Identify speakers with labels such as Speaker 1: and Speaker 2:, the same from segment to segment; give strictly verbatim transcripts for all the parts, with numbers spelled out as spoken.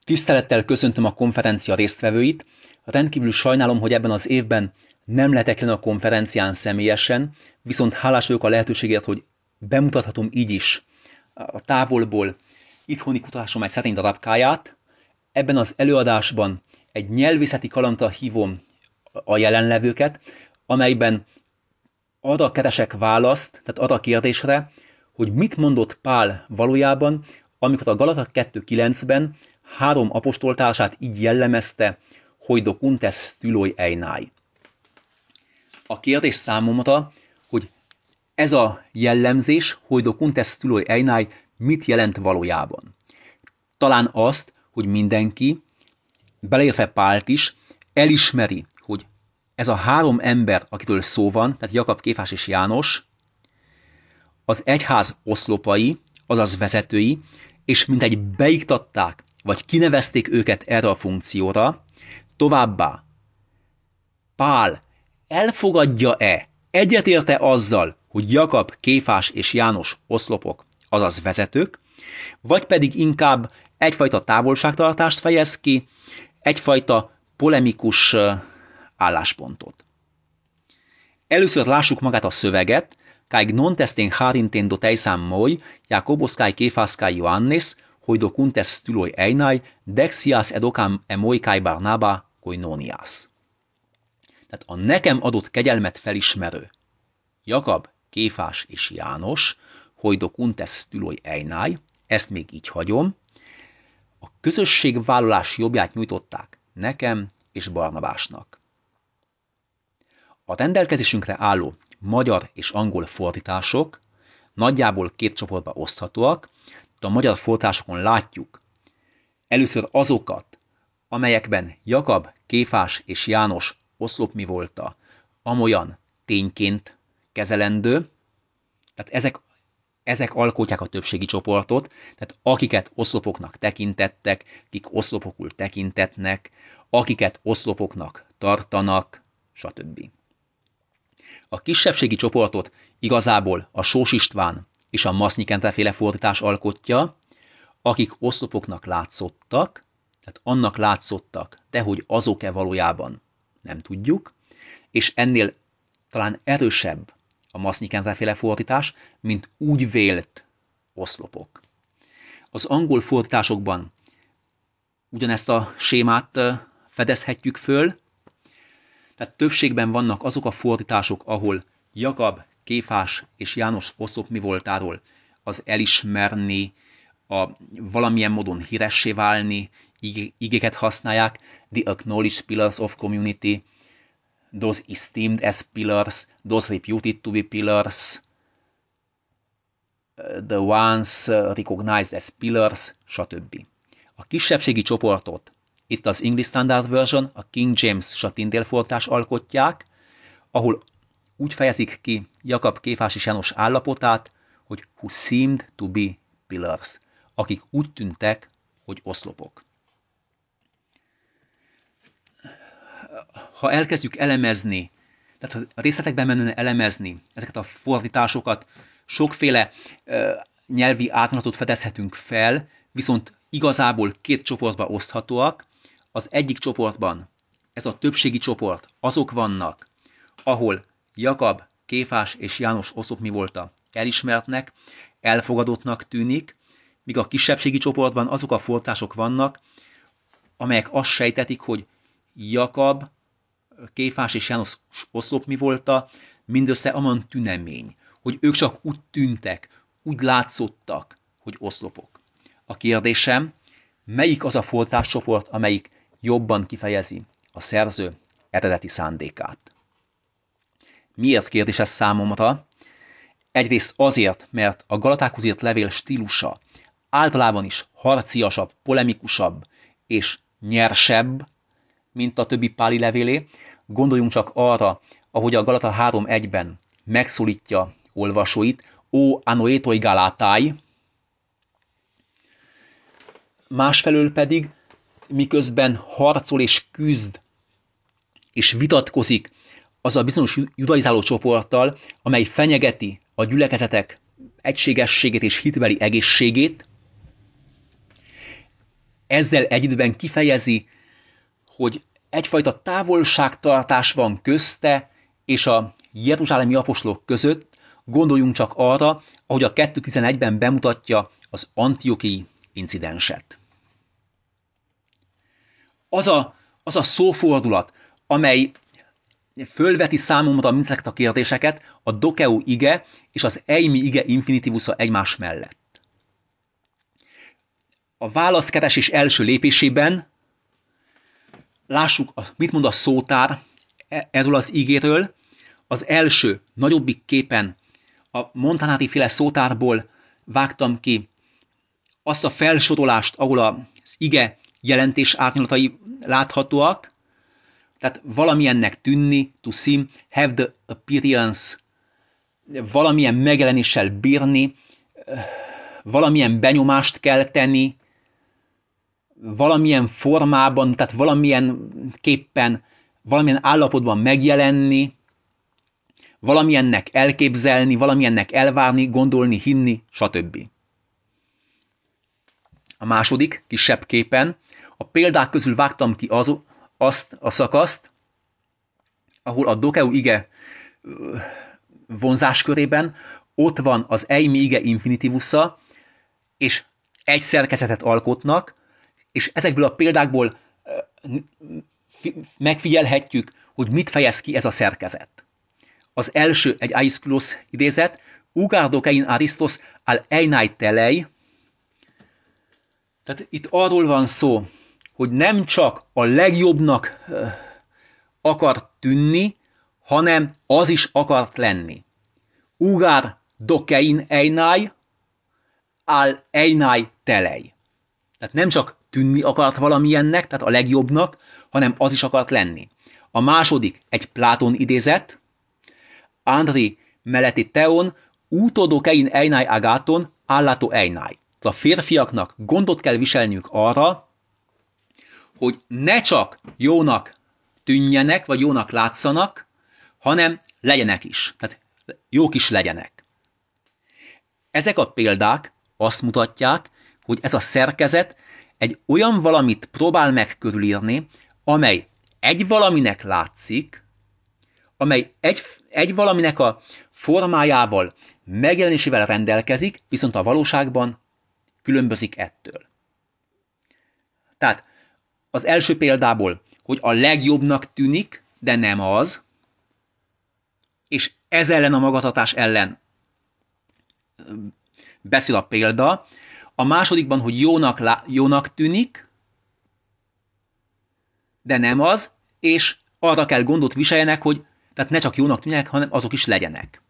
Speaker 1: Tisztelettel köszöntöm a konferencia résztvevőit. Rendkívül sajnálom, hogy ebben az évben nem lehetek jelen a konferencián személyesen, viszont hálás vagyok a lehetőségért, hogy bemutathatom így is a távolból itthoni kutatásom egy szerény darabkáját. Ebben az előadásban egy nyelvészeti kalandra hívom a jelenlevőket, amelyben arra keresek választ, tehát arra a kérdésre, hogy mit mondott Pál valójában, amikor a Galata kettő kilencben három apostoltársát így jellemezte, hogy docuntes styloi einai. A kérdés számomra, hogy ez a jellemzés, hogy docuntes styloi einai mit jelent valójában. Talán azt, hogy mindenki, beleértve Pált is, elismeri, hogy ez a három ember, akitől szó van, tehát Jakab, Kéfás és János, az egyház oszlopai, azaz vezetői, és mintegy beiktatták, vagy kinevezték őket erre a funkcióra. Továbbá Pál elfogadja-e, egyetérte azzal, hogy Jakab, Kéfás és János oszlopok, azaz vezetők, vagy pedig inkább egyfajta távolságtartást fejez ki, egyfajta polemikus álláspontot. Először lássuk magát a szöveget, kai gnontesten harinten doteisam moi, Jakobos kai Kéfás kai Ioannes, hogy docuntes styloi einai, dexias edokam emoi kai Barnaba koinonias. Tehát a nekem adott kegyelmet felismerő Jakab, Kéfás és János, hogy docuntes styloi einai, ezt még így hagyom, a közösségvállalás jobbját nyújtották nekem és Barnabásnak. A rendelkezésünkre álló magyar és angol fordítások nagyjából két csoportba oszthatóak, de a magyar fordításokon látjuk először azokat, amelyekben Jakab, Kéfás és János oszlopmi volta, amolyan tényként kezelendő, tehát ezek, ezek alkotják a többségi csoportot, tehát akiket oszlopoknak tekintettek, kik oszlopokul tekintetnek, akiket oszlopoknak tartanak, stb. A kisebbségi csoportot igazából a Sós István és a Maszny Kendre féle fordítás alkotja, akik oszlopoknak látszottak, tehát annak látszottak, de hogy azok-e valójában nem tudjuk, és ennél talán erősebb a Maszny Kendre féle fordítás, mint úgy vélt oszlopok. Az angol fordításokban ugyanezt a sémát fedezhetjük föl, tehát többségben vannak azok a fordítások, ahol Jakab, Kéfás és János oszlopmi voltáról az elismerni, a valamilyen módon híressé válni, igéket használják, the acknowledged pillars of community, those esteemed as pillars, those reputed to be pillars, the ones recognized as pillars, stb. A kisebbségi csoportot itt az English Standard Version, a King James és a Tyndale fordítás alkotják, ahol úgy fejezik ki Jakab, Kéfás és János állapotát, hogy who seemed to be pillars, akik úgy tűntek, hogy oszlopok. Ha elkezdjük elemezni, tehát a részletekben menően elemezni ezeket a fordításokat, sokféle uh, nyelvi átmenetet fedezhetünk fel, viszont igazából két csoportba oszthatóak. Az egyik csoportban, ez a többségi csoport, azok vannak, ahol Jakab, Kéfás és János oszlopmi volta elismertnek, elfogadottnak tűnik, míg a kisebbségi csoportban azok a fordítások vannak, amelyek azt sejtetik, hogy Jakab, Kéfás és János oszlopmi volta mindössze aman tünemény, hogy ők csak úgy tűntek, úgy látszottak, hogy oszlopok. A kérdésem, melyik az a fordításcsoport, amelyik jobban kifejezi a szerző eredeti szándékát? Miért kérdés ez számomra? Egyrészt azért, mert a Galatákhoz írt levél stílusa általában is harciasabb, polemikusabb és nyersebb, mint a többi páli levélé. Gondoljunk csak arra, ahogy a Galata három egyben megszólítja olvasóit, ó anoétoi galátáj. Másfelől pedig, miközben harcol és küzd, és vitatkozik az a bizonyos judaizáló csoporttal, amely fenyegeti a gyülekezetek egységességét és hitbeli egészségét, ezzel egy időben kifejezi, hogy egyfajta távolságtartás van közte és a jeruzsálemi apostolok között. Gondoljunk csak arra, ahogy a kettő tizenegyben bemutatja az antiochii incidenset. Az a, az a szófordulat, amely fölveti számomra mindezeket a kérdéseket, a dokeu ige és az eimi ige infinitívusza egymás mellett. A válaszkeresés első lépésében lássuk, mit mond a szótár erről az igéről. Az első, nagyobbik képen a Montanari féle szótárból vágtam ki azt a felsorolást, ahol az ige jelentés árnyalatai láthatóak. Tehát valamilyennek tűnni, to seem, have the appearance, valamilyen megjelenéssel bírni, valamilyen benyomást kell tenni, valamilyen formában, tehát valamilyen képpen, valamilyen állapotban megjelenni, valamilyennek elképzelni, valamilyennek elvárni, gondolni, hinni, stb. A második, kisebb képen, a példák közül vágtam ki az, azt a szakaszt, ahol a dokeu ige vonzáskörében ott van az eimi ige infinitívusza, és egy szerkezetet alkotnak, és ezekből a példákból megfigyelhetjük, hogy mit fejez ki ez a szerkezet. Az első egy Aiszkulos idézet, Ugar dokein Aristos al einai telei. Tehát itt arról van szó, hogy nem csak a legjobbnak akar tűnni, hanem az is akart lenni. Ugar dokein einai al einai telei. Tehát nem csak tűnni akart valamilyennek, tehát a legjobbnak, hanem az is akart lenni. A második egy Pláton idézet, Andri meleti teon, utodokein einai agaton, allato einai. A férfiaknak gondot kell viselniük arra, hogy ne csak jónak tűnjenek, vagy jónak látszanak, hanem legyenek is. Tehát jók is legyenek. Ezek a példák azt mutatják, hogy ez a szerkezet egy olyan valamit próbál meg körülírni, amely egy valaminek látszik, amely egy, egy valaminek a formájával, megjelenésével rendelkezik, viszont a valóságban különbözik ettől. Tehát az első példából, hogy a legjobbnak tűnik, de nem az, és ez ellen a magatartás ellen beszél a példa. A másodikban, hogy jónak, jónak tűnik, de nem az, és arra kell gondot viseljenek, hogy tehát ne csak jónak tűnjenek, hanem azok is legyenek.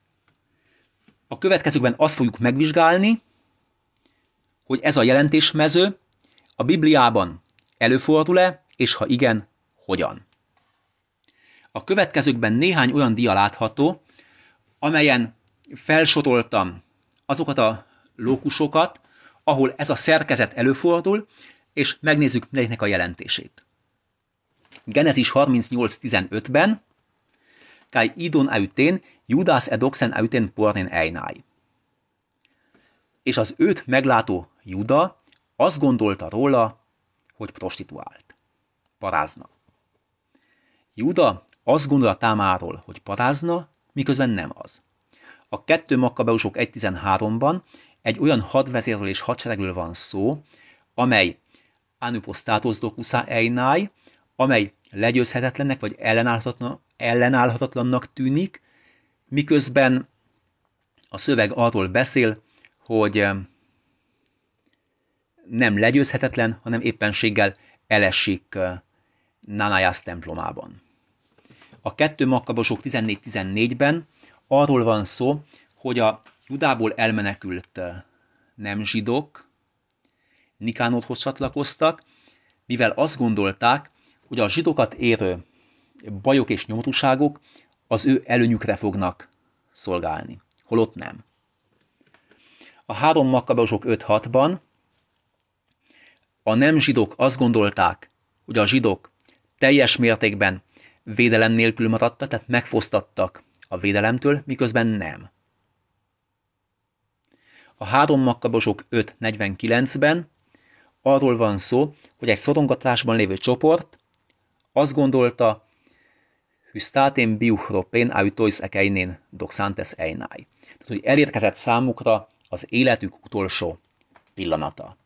Speaker 1: A következőkben azt fogjuk megvizsgálni, hogy ez a jelentésmező a Bibliában előfordul-e, és ha igen, hogyan. A következőkben néhány olyan dia látható, amelyen felsoroltam azokat a lókusokat, ahol ez a szerkezet előfordul, és megnézzük mindegyiknek a jelentését. Genezis harmincnyolc tizenötben Kai idon eutén, Judas edoxen eutén pornén einai. És az őt meglátó Juda azt gondolta róla, hogy prostituált. Parázna. Juda azt gondolta Támáról, hogy parázna, miközben nem az. A kettő Makkabeusok egy tizenháromban egy olyan hadvezérről és hadseregről van szó, amely anupostatos dokusa einai, amely legyőzhetetlennek vagy ellenállhatatlannak tűnik, miközben a szöveg arról beszél, hogy nem legyőzhetetlen, hanem éppenséggel elesik Nanájász templomában. A kettő Makkabosok tizennégy tizennégyben arról van szó, hogy a Judából elmenekült nem zsidók Nikánórhoz csatlakoztak, mivel azt gondolták, hogy a zsidókat érő bajok és nyomorúságok az ő előnyükre fognak szolgálni, holott nem. A három Makkabeusok öt hatban a nem zsidók azt gondolták, hogy a zsidók teljes mértékben védelem nélkül maradtak, tehát megfosztattak a védelemtől, miközben nem. A három Makkabeusok öt negyvenkilencben arról van szó, hogy egy szorongatásban lévő csoport azt gondolta, hüsztátén biuchropén autois ekeinén doxantes einai. Tehát, hogy elérkezett számukra az életük utolsó pillanata.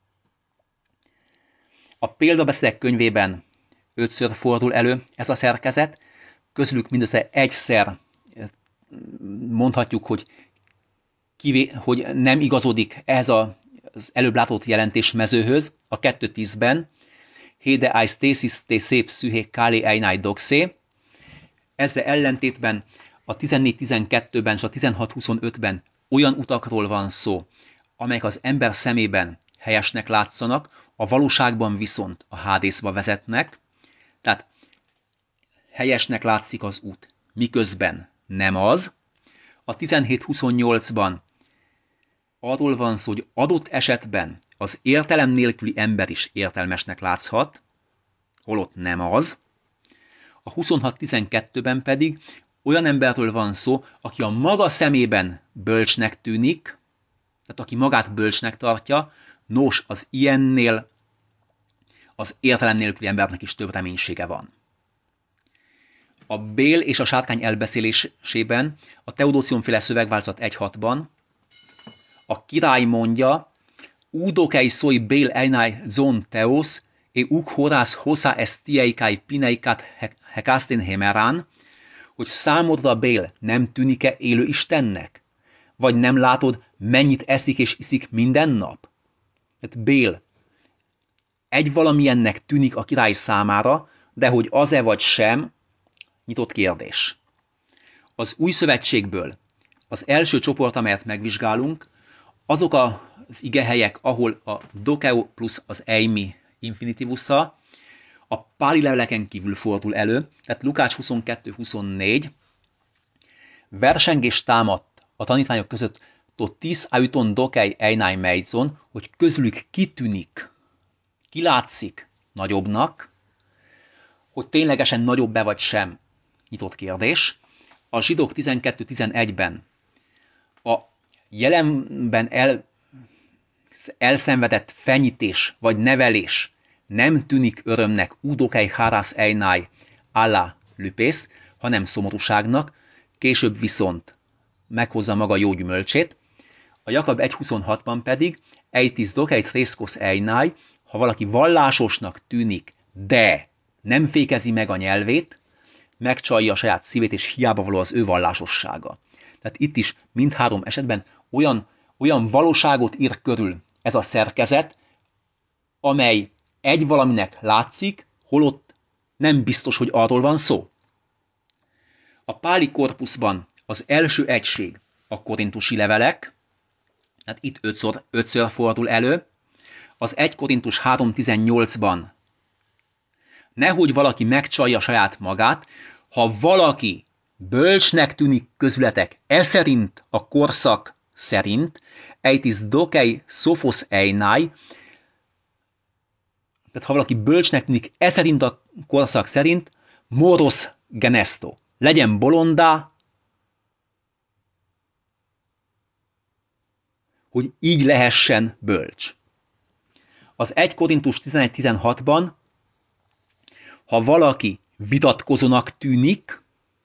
Speaker 1: A példabeszédek könyvében ötször fordul elő ez a szerkezet, közülük mindössze egyszer mondhatjuk, hogy, kivé, hogy nem igazodik ez az előbb látott jelentésmezőhöz, a kettő tízben, Hede eis thesis te szép szühé kálé einai doxé. Ezzel ellentétben a tizennégy tizenkettőben és a tizenhat huszonötben olyan utakról van szó, amelyek az ember szemében helyesnek látszanak, a valóságban viszont a Hádészba vezetnek, tehát helyesnek látszik az út, miközben nem az. A tizenhét huszonnyolcban arról van szó, hogy adott esetben az értelem nélküli ember is értelmesnek látszhat, holott nem az. A huszonhat tizenkettőben pedig olyan emberről van szó, aki a maga szemében bölcsnek tűnik, tehát aki magát bölcsnek tartja, nos, az ilyennél az értelem nélküli embernek is több reménysége van. A Bél és a sátkány elbeszélésében, a Teodócion-féle szövegváltozat egy hatban a király mondja, údokei szoi Bél einai zon teos, e uk horász hosszá esztieikai pineikat hekásztén hemerán, hogy számodra Bél nem tűnik-e élő Istennek? Vagy nem látod, mennyit eszik és iszik minden nap? Tehát Bél egy valamilyennek tűnik a király számára, de hogy az-e vagy sem, nyitott kérdés. Az új szövetségből az első csoport, amelyet megvizsgálunk, azok az igehelyek, ahol a dokeo plusz az eimi infinitívusza a páli leveleken kívül fordul elő, tehát Lukács huszonkettő huszonnégy, versengés támadt a tanítványok között tot tis auton dokei einai meidzon, hogy közülük kitűnik, kilátszik nagyobbnak, hogy ténylegesen nagyobb-e vagy sem, nyitott kérdés. A zsidók tizenkettő tizenegyben a jelenben el, elszenvedett fenyítés vagy nevelés nem tűnik örömnek údokei hárász einai alla lüpész, hanem szomorúságnak, később viszont meghozza maga jó gyümölcsét. A Jakab egy huszonhatban pedig eitis dokei trészkosz einai, ha valaki vallásosnak tűnik, de nem fékezi meg a nyelvét, megcsalja a saját szívét, és hiába való az ő vallásossága. Tehát itt is mindhárom esetben olyan, olyan valóságot ír körül ez a szerkezet, amely egy valaminek látszik, holott nem biztos, hogy arról van szó. A páli korpuszban az első egység a korintusi levelek, tehát itt ötször, ötször fordul elő, az egy Korintus három tizennyolcban nehogy valaki megcsalja saját magát, ha valaki bölcsnek tűnik közületek, e szerint a korszak szerint, eitis dokei sophos einai, tehát ha valaki bölcsnek tűnik, e szerint a korszak szerint, moros genesto, legyen bolondá, hogy így lehessen bölcs. Az egy Korintus tizenegy tizenhatban, ha valaki vitatkozónak tűnik,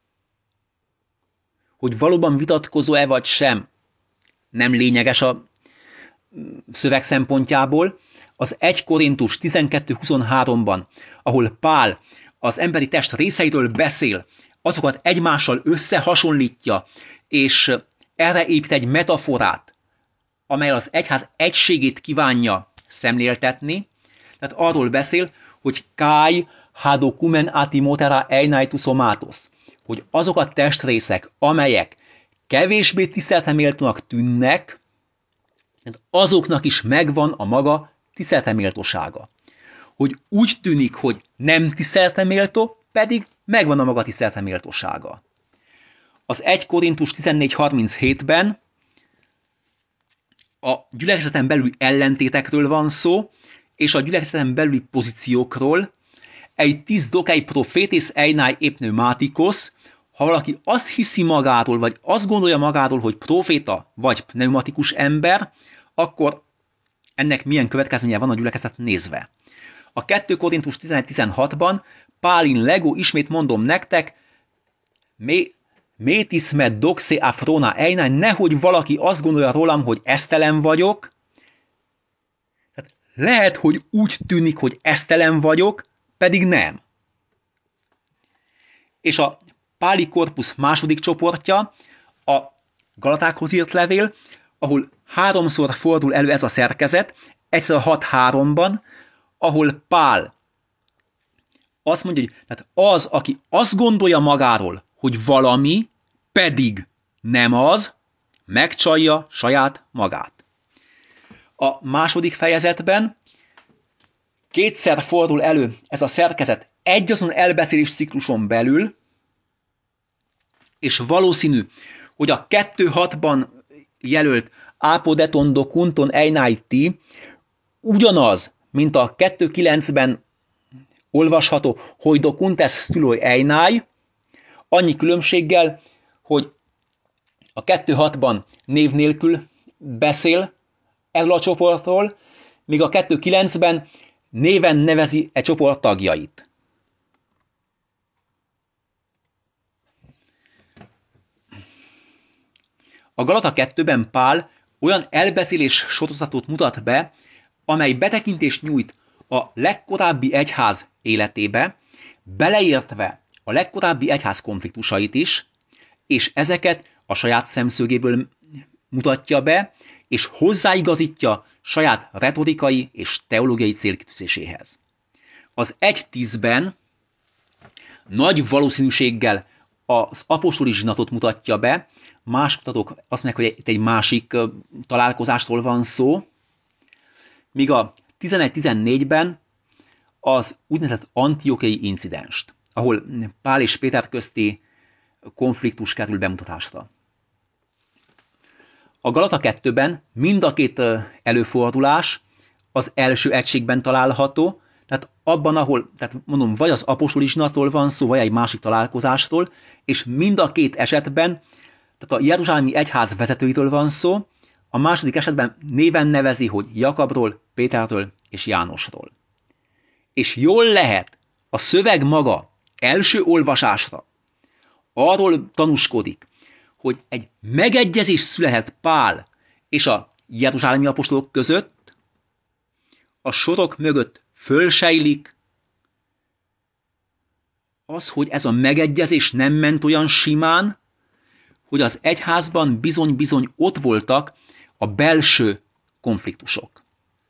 Speaker 1: hogy valóban vitatkozó-e vagy sem, nem lényeges a szöveg szempontjából. Az egy Korintus tizenkettő huszonháromban, ahol Pál az emberi test részeiről beszél, azokat egymással összehasonlítja, és erre épít egy metaforát, amely az egyház egységét kívánja szemléltetni. Tehát arról beszél, hogy Kai hadokumen atimotera einaitus somatos, hogy azok a testrészek, amelyek kevésbé tiszteletre méltónak tűnnek, azoknak is megvan a maga tiszteletre méltósága. Hogy úgy tűnik, hogy nem tiszteletre méltó, pedig megvan a maga tiszteletre méltósága. Az egy Korintus tizennégy harminchétben a gyülekezeten belüli ellentétekről van szó, és a gyülekezeten belüli pozíciókról. Egy tis dokei profétis einai epneumatikos, ha valaki azt hiszi magáról, vagy azt gondolja magáról, hogy proféta, vagy pneumatikus ember, akkor ennek milyen következménye van a gyülekezet nézve. A kettő Korintus tizenegy tizenhatban Pálin lego, ismét mondom nektek, métis med doxe afrona einai, nehogy valaki azt gondolja rólam, hogy esztelen vagyok. Tehát lehet, hogy úgy tűnik, hogy esztelen vagyok, pedig nem. És a Páli korpusz második csoportja a Galatákhoz írt levél, ahol háromszor fordul elő ez a szerkezet, egyszer a hat háromban, ahol Pál azt mondja, hogy tehát az, aki azt gondolja magáról, hogy valami, pedig nem az, megcsalja saját magát. A második fejezetben kétszer fordul elő ez a szerkezet egyazon elbeszélés cikluson belül, és valószínű, hogy a kettő hatban jelölt apodeton dokunton einai ti ugyanaz, mint a kettő kilencben olvasható hogy dokuntes styloi einai, annyi különbséggel, hogy a kettő hatban név nélkül beszél erről a csoportról, míg a kettő kilencben néven nevezi e csoport tagjait. A Galata kettőben Pál olyan elbeszélés sorozatot mutat be, amely betekintést nyújt a legkorábbi egyház életébe, beleértve a legkorábbi egyház konfliktusait is, és ezeket a saját szemszögéből mutatja be, és hozzáigazítja saját retorikai és teológiai célkitűzéséhez. Az egy tízben nagy valószínűséggel az apostoli zsinatot mutatja be, más kutatók azt mondják, hogy itt egy másik találkozástól van szó, míg a tizenegy tizennégyben az úgynevezett antiochiai incidenst, ahol Pál és Péter közti konfliktus kerül bemutatásra. A Galata kettőben mind a két előfordulás az első egységben található, tehát abban, ahol, tehát mondom, vagy az apostoli zsinatról van szó, vagy egy másik találkozásról, és mind a két esetben, tehát a jeruzsálemi egyház vezetőitől van szó, a második esetben néven nevezi, hogy Jakabról, Péterről és Jánosról. És jól lehet, a szöveg maga első olvasásra arról tanúskodik, hogy egy megegyezés született Pál és a jeruzsálemi apostolok között, a sorok mögött fölsejlik az, hogy ez a megegyezés nem ment olyan simán, hogy az egyházban bizony-bizony ott voltak a belső konfliktusok.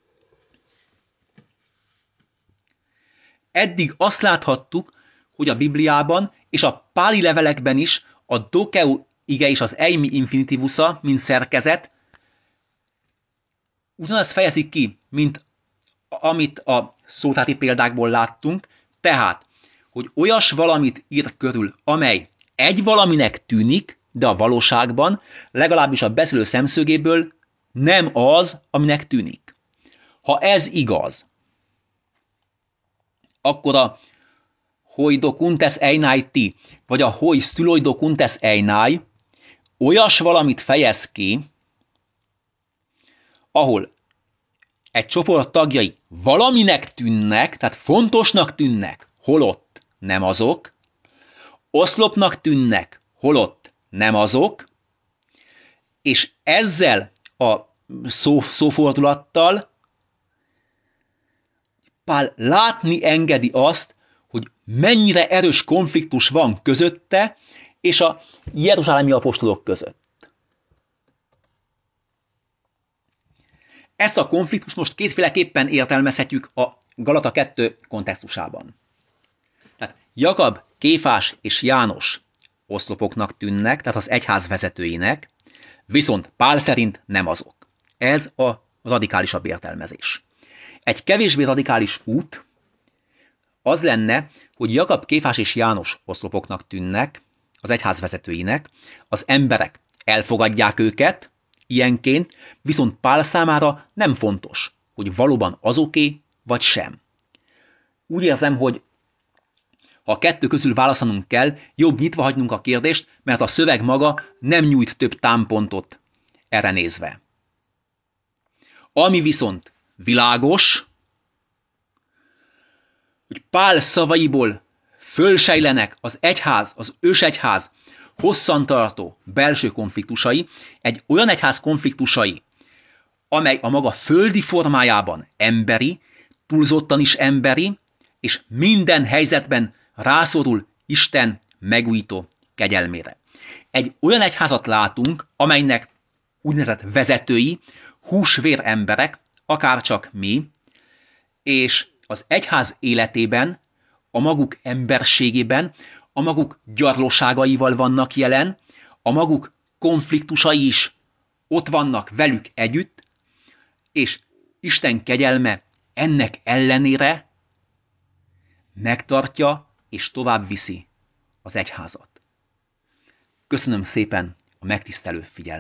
Speaker 1: Eddig azt láthattuk, hogy a Bibliában és a páli levelekben is a dokeu ige és az eimi infinitívusza, mint szerkezet, ugyanazt fejezik ki, mint amit a szótáti példákból láttunk, tehát, hogy olyas valamit ír körül, amely egy valaminek tűnik, de a valóságban, legalábbis a beszélő szemszögéből nem az, aminek tűnik. Ha ez igaz, akkor a hoi docuntes einai ti, vagy a hoi styloi docuntes einai olyas valamit fejez ki, ahol egy csoport tagjai valaminek tűnnek, tehát fontosnak tűnnek, holott nem azok, oszlopnak tűnnek, holott nem azok, és ezzel a szó, szófordulattal Pál látni engedi azt, hogy mennyire erős konfliktus van közötte és a jeruzsálemi apostolok között. Ezt a konfliktust most kétféleképpen értelmezhetjük a Galata kettő kontextusában. Tehát Jakab, Kéfás és János oszlopoknak tűnnek, tehát az egyház vezetőinek, viszont Pál szerint nem azok. Ez a radikálisabb értelmezés. Egy kevésbé radikális út az lenne, hogy Jakab, Kéfás és János oszlopoknak tűnnek, az egyház vezetőinek, az emberek elfogadják őket ilyenként, viszont Pál számára nem fontos, hogy valóban azoké vagy sem. Úgy érzem, hogy ha a kettő közül választanunk kell, jobb nyitva hagynunk a kérdést, mert a szöveg maga nem nyújt több támpontot erre nézve. Ami viszont világos, hogy Pál szavaiból fölsejlenek az egyház, az ősegyház hosszantartó belső konfliktusai, egy olyan egyház konfliktusai, amely a maga földi formájában emberi, túlzottan is emberi, és minden helyzetben rászorul Isten megújító kegyelmére. Egy olyan egyházat látunk, amelynek úgynevezett vezetői, húsvér emberek, akárcsak mi, és az egyház életében, a maguk emberségében, a maguk gyarlóságaival vannak jelen, a maguk konfliktusai is ott vannak velük együtt, és Isten kegyelme ennek ellenére megtartja és tovább viszi az egyházat. Köszönöm szépen a megtisztelő figyelmet!